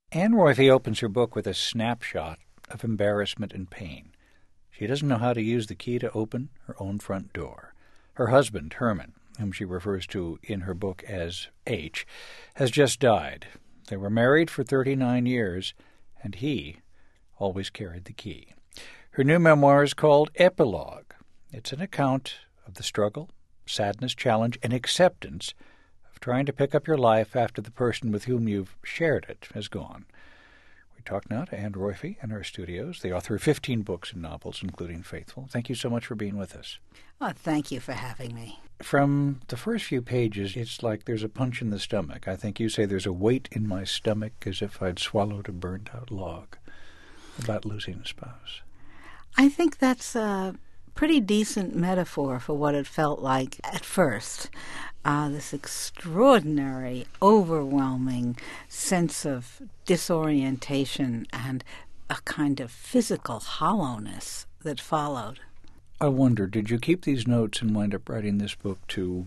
Anne Royfey opens her book with a snapshot of embarrassment and pain. She doesn't know how to use the key to open her own front door. Her husband, Herman, whom she refers to in her book as H, has just died. They were married for 39 years, and he always carried the key. Her new memoir is called Epilogue. It's an account of the struggle, sadness, challenge, and acceptance of trying to pick up your life after the person with whom you've shared it has gone. We talk now to Anne Royfey in our studios, the author of 15 books and novels, including Faithful. Thank you so much for being with us. Oh, thank you for having me. From the first few pages, it's like there's a punch in the stomach. I think you say there's a weight in my stomach as if I'd swallowed a burned-out log, about losing a spouse. I think that's a pretty decent metaphor for what it felt like at first. This extraordinary, overwhelming sense of disorientation and a kind of physical hollowness that followed. I wonder, did you keep these notes and wind up writing this book to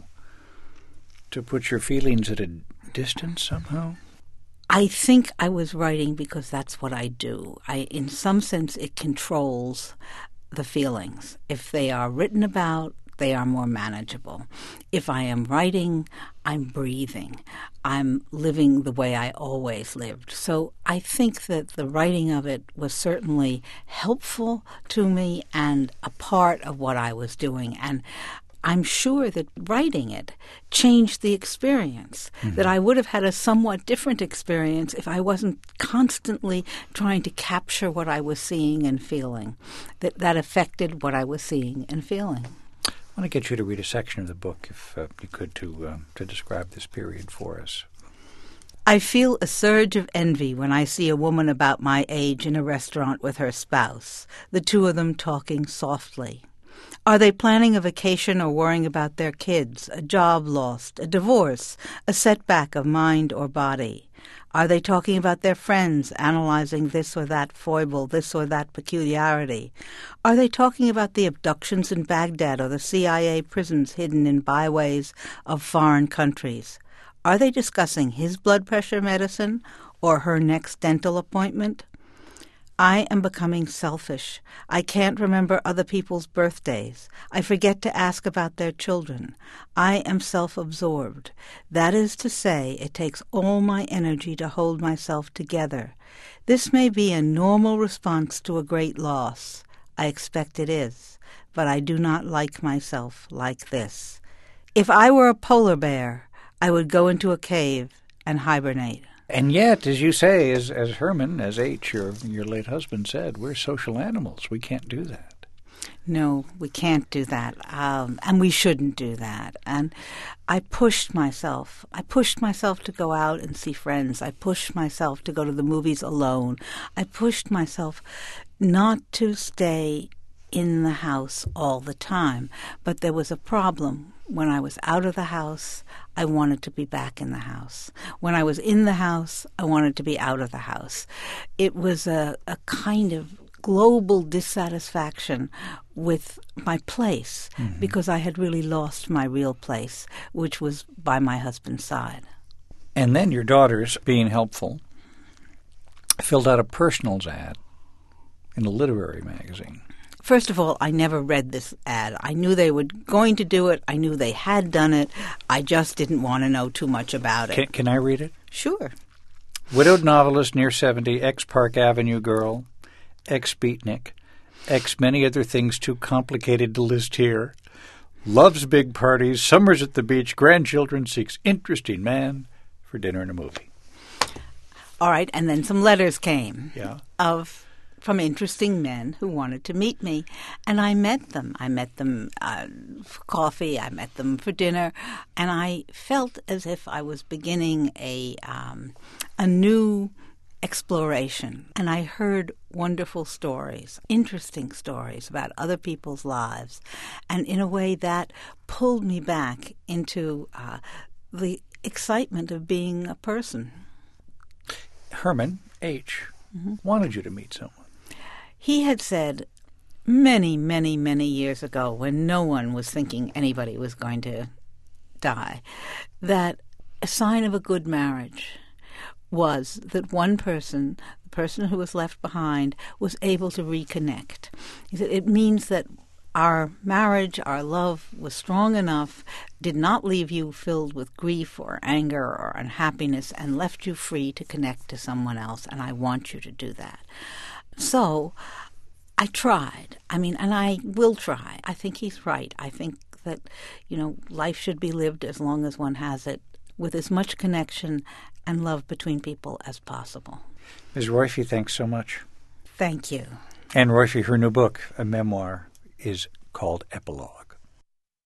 put your feelings at a distance somehow? I think I was writing because that's what I do. In some sense, it controls the feelings. If they are written about, they are more manageable. If I am writing, I'm breathing. I'm living the way I always lived. So I think that the writing of it was certainly helpful to me and a part of what I was doing. And I'm sure that writing it changed the experience, that I would have had a somewhat different experience if I wasn't constantly trying to capture what I was seeing and feeling, that affected what I was seeing and feeling. I want to get you to read a section of the book, if you could, to describe this period for us. I feel a surge of envy when I see a woman about my age in a restaurant with her spouse, the two of them talking softly. Are they planning a vacation or worrying about their kids, a job lost, a divorce, a setback of mind or body? Are they talking about their friends, analyzing this or that foible, this or that peculiarity? Are they talking about the abductions in Baghdad or the CIA prisons hidden in byways of foreign countries? Are they discussing his blood pressure medicine or her next dental appointment? I am becoming selfish. I can't remember other people's birthdays. I forget to ask about their children. I am self-absorbed. That is to say, it takes all my energy to hold myself together. This may be a normal response to a great loss. I expect it is. But I do not like myself like this. If I were a polar bear, I would go into a cave and hibernate. And yet, as you say, as Herman, as H, your late husband, said, we're social animals. We can't do that. No, we can't do that, and we shouldn't do that. And I pushed myself. I pushed myself to go out and see friends. I pushed myself to go to the movies alone. I pushed myself not to stay in the house all the time. But there was a problem. When I was out of the house, I wanted to be back in the house. When I was in the house, I wanted to be out of the house. It was a kind of global dissatisfaction with my place because I had really lost my real place, which was by my husband's side. And then your daughters, being helpful, filled out a personals ad in a literary magazine. First of all, I never read this ad. I knew they were going to do it. I knew they had done it. I just didn't want to know too much about it. Can I read it? Sure. Widowed novelist near 70, ex-Park Avenue girl, ex-beatnik, ex-many other things too complicated to list here. Loves big parties, summers at the beach, grandchildren, seeks interesting man for dinner and a movie. All right, and then some letters came. Yeah. From interesting men who wanted to meet me. And I met them. I met them for coffee. I met them for dinner. And I felt as if I was beginning a new exploration. And I heard wonderful stories, interesting stories about other people's lives. And in a way that pulled me back into the excitement of being a person. Herman H. wanted you to meet someone. He had said many, many, many years ago, when no one was thinking anybody was going to die, that a sign of a good marriage was that one person, the person who was left behind, was able to reconnect. He said it means that our marriage, our love was strong enough, did not leave you filled with grief or anger or unhappiness, and left you free to connect to someone else, and I want you to do that. So I tried. And I will try. I think he's right. I think that, life should be lived as long as one has it, with as much connection and love between people as possible. Ms. Roiphe, thanks so much. Thank you. Anne Roiphe, her new book, a memoir, is called Epilogue.